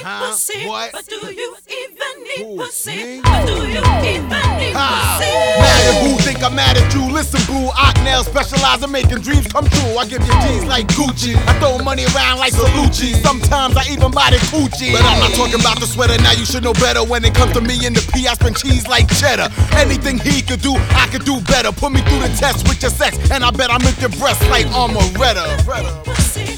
pussy? What? But do you even need Who, pussy? me? But do you even need pussy? Mad at who think I'm mad at you? Listen, boo, Ocknail specialize in making dreams come true. I give you G's like Gucci. I throw money around like Salucci. Sometimes I even buy the coochie. But I'm not talking about the sweater. Now you should know better. When it comes to me and the P, I spend cheese like cheddar. Anything he could do, I could do better. Put me through the test with your sex, and I bet I make your breasts like Armoretta. Pussy.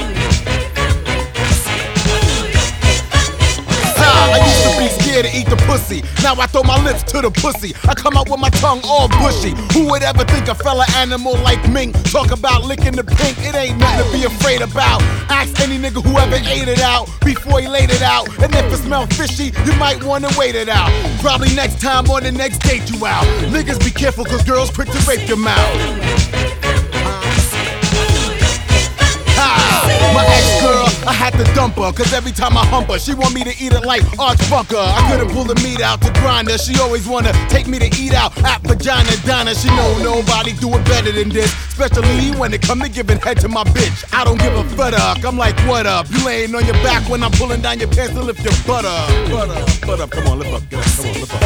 I used to be scared to eat the pussy. Now I throw my lips to the pussy. I come out with my tongue all bushy. Who would ever think a fella animal like Mink talk about licking the pink? It ain't nothing to be afraid about. Ask any nigga who ever ate it out before he laid it out. And if it smell fishy, you might wanna wait it out. Probably next time or the next date you out. Niggas be careful cause girls quick to rape your mouth. My ex-girl, I had to dump her, cause every time I hump her, she want me to eat it like Arch Bunker. I couldn't pull the meat out to grind her. She always wanna take me to eat out at Vagina Donna. She know nobody do it better than this, especially when it come to giving head to my bitch. I don't give a fuck, I'm like, what up? You laying on your back when I'm pulling down your pants to lift your butt up. Butt up, come on, lift up, get up, come on, lift up.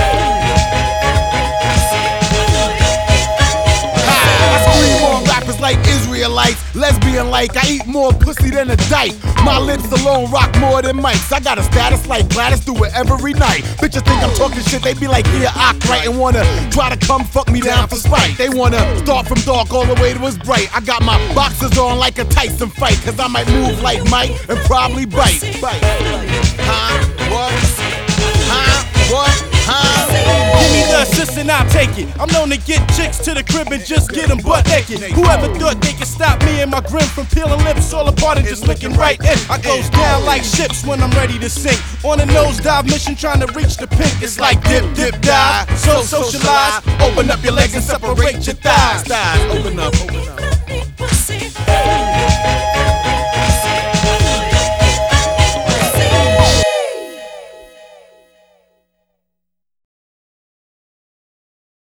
Rappers like Israelites, lesbian like. I eat more pussy than a dyke. My lips alone rock more than mics. I got a status like Gladys, do it every night. Bitches think I'm talking shit, they be like, yeah, I right, and wanna try to come fuck me down for spite. They wanna start from dark all the way to as bright. I got my boxers on like a Tyson fight, cause I might move like Mike and probably bite. Huh? What? Huh? What? Huh? Give me the assist and I'll take it. I'm known to get chicks to the crib and just get them butt naked. Whoever thought they could stop me and my grin from peeling lips all apart and just looking right in. I goes down like ships when I'm ready to sink. On a nosedive mission trying to reach the pink. It's like dip, dip, dive. So socialize. Open up your legs and separate your thighs. Open up, open up.